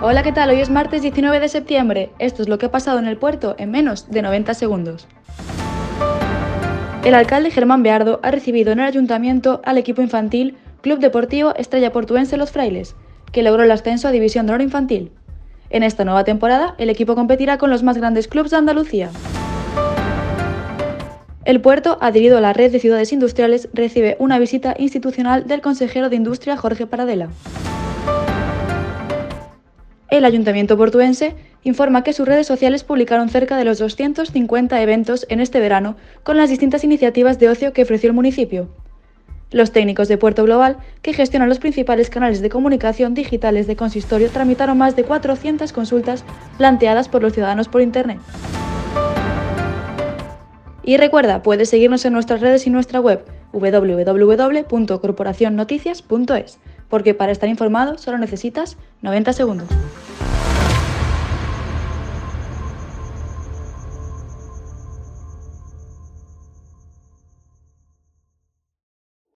Hola, ¿qué tal? Hoy es martes 19 de septiembre. Esto es lo que ha pasado en el puerto en menos de 90 segundos. El alcalde Germán Beardo ha recibido en el ayuntamiento al equipo infantil Club Deportivo Estrella Portuense Los Frailes, que logró el ascenso a División de Honor Infantil. En esta nueva temporada, el equipo competirá con los más grandes clubes de Andalucía. El puerto, adherido a la red de ciudades industriales, recibe una visita institucional del consejero de Industria Jorge Paradela. El Ayuntamiento portuense informa que sus redes sociales publicaron cerca de los 250 eventos en este verano con las distintas iniciativas de ocio que ofreció el municipio. Los técnicos de Puerto Global, que gestionan los principales canales de comunicación digitales de consistorio, tramitaron más de 400 consultas planteadas por los ciudadanos por Internet. Y recuerda, puedes seguirnos en nuestras redes y nuestra web www.corporacionnoticias.es, porque para estar informado solo necesitas 90 segundos.